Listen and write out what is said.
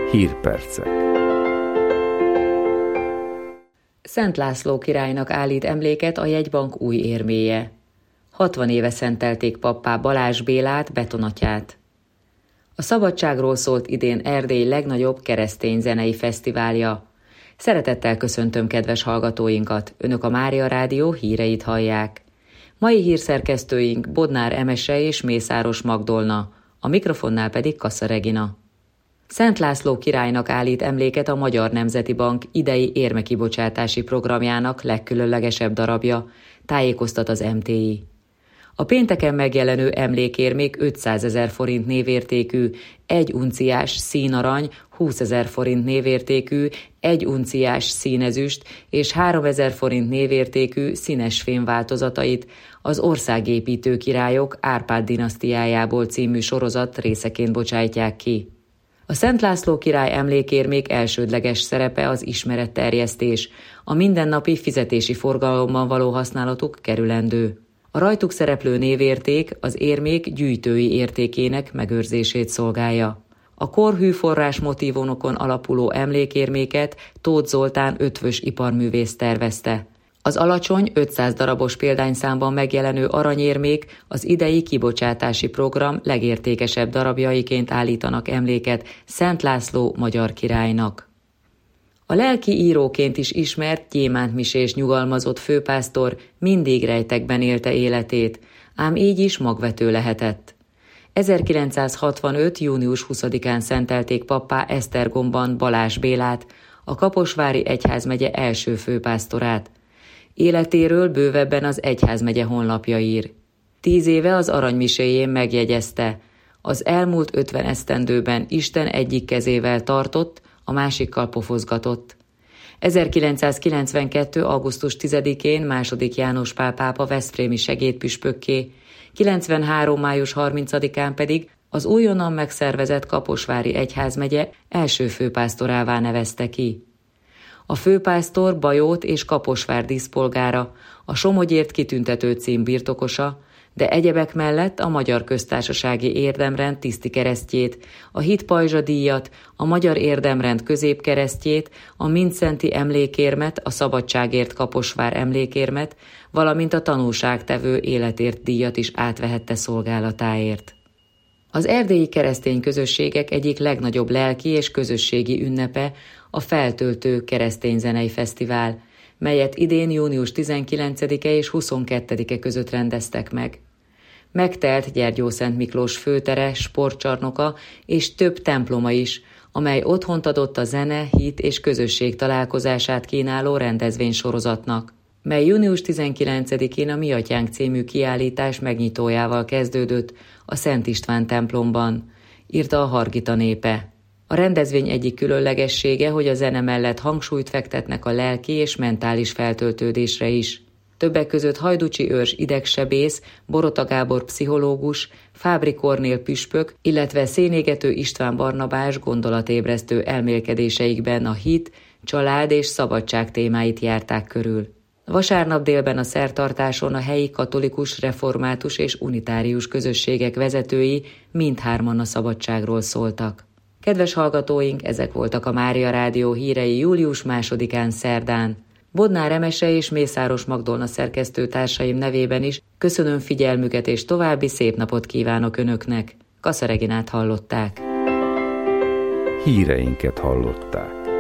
Hírpercek. Szent László királynak állít emléket a jegybank új érméje. 60 éve szentelték pappá Balázs Bélát, betonatyát. A szabadságról szólt idén Erdély legnagyobb keresztény zenei fesztiválja. Szeretettel köszöntöm kedves hallgatóinkat, Önök a Mária Rádió híreit hallják. Mai hírszerkesztőink Bodnár Emese és Mészáros Magdolna, a mikrofonnál pedig Kassa Regina. Szent László királynak állít emléket a Magyar Nemzeti Bank idei érmekibocsátási programjának legkülönlegesebb darabja, tájékoztat az MTI. A pénteken megjelenő emlékérmék 500 000 forint névértékű, 1 unciás színarany, 20 000 forint névértékű, 1 unciás színezüst és 3000 forint névértékű színes fém változatait az Országépítő királyok Árpád dinasztiájából című sorozat részeként bocsájtják ki. A Szent László király emlékérmék elsődleges szerepe az ismeretterjesztés, a mindennapi fizetési forgalomban való használatuk kerülendő. A rajtuk szereplő névérték az érmék gyűjtői értékének megőrzését szolgálja. A korhű forrás motívumokon alapuló emlékérméket Tóth Zoltán ötvös iparművész tervezte. Az alacsony 500 darabos példányszámban megjelenő aranyérmék az idei kibocsátási program legértékesebb darabjaiként állítanak emléket Szent László magyar királynak. A lelki íróként is ismert gyémántmisés nyugalmazott főpásztor mindig rejtekben élte életét, ám így is magvető lehetett. 1965. június 20-án szentelték pappá Esztergomban Balázs Bélát, a Kaposvári egyházmegye első főpásztorát. Életéről bővebben az egyházmegye honlapja ír. 10 éve az aranymiséjén megjegyezte: az elmúlt 50 esztendőben Isten egyik kezével tartott, a másikkal pofozgatott. 1992. augusztus 10-én II. János Pál pápa veszprémi segédpüspökké, 93. május 30-án pedig az újonnan megszervezett Kaposvári egyházmegye első főpásztorává nevezte ki. A főpásztor Bajót és Kaposvár díszpolgára, a Somogyért kitüntető cím birtokosa, de egyebek mellett a Magyar Köztársasági Érdemrend tisztikeresztjét, a Hitpajzsa díjat, a Magyar Érdemrend középkeresztjét, a Mindszenti emlékérmet, a Szabadságért Kaposvár emlékérmet, valamint a Tanúságtevő életért díjat is átvehette szolgálatáért. Az erdélyi keresztény közösségek egyik legnagyobb lelki és közösségi ünnepe a Feltöltő Keresztény Zenei Fesztivál, melyet idén június 19-e és 22-e között rendeztek meg. Megtelt Gyergyószent Miklós főtere, sportcsarnoka és több temploma is, amely otthont adott a zene, hit és közösség találkozását kínáló rendezvénysorozatnak, mely június 19-én a Mi Atyánk című kiállítás megnyitójával kezdődött a Szent István templomban, írta a Hargita Népe. A rendezvény egyik különlegessége, hogy a zene mellett hangsúlyt fektetnek a lelki és mentális feltöltődésre is. Többek között Hajducsi Őrs idegsebész, Borota Gábor pszichológus, Fábri Kornél püspök, illetve Szénégető István Barnabás gondolatébresztő elmélkedéseikben a hit, család és szabadság témáit járták körül. Vasárnap délben a szertartáson a helyi katolikus, református és unitárius közösségek vezetői mindhárman a szabadságról szóltak. Kedves hallgatóink, ezek voltak a Mária Rádió hírei július 2-án szerdán. Bodnár Emese és Mészáros Magdolna szerkesztőtársaim nevében is köszönöm figyelmüket és további szép napot kívánok Önöknek. Kassa Reginát hallották. Híreinket hallották.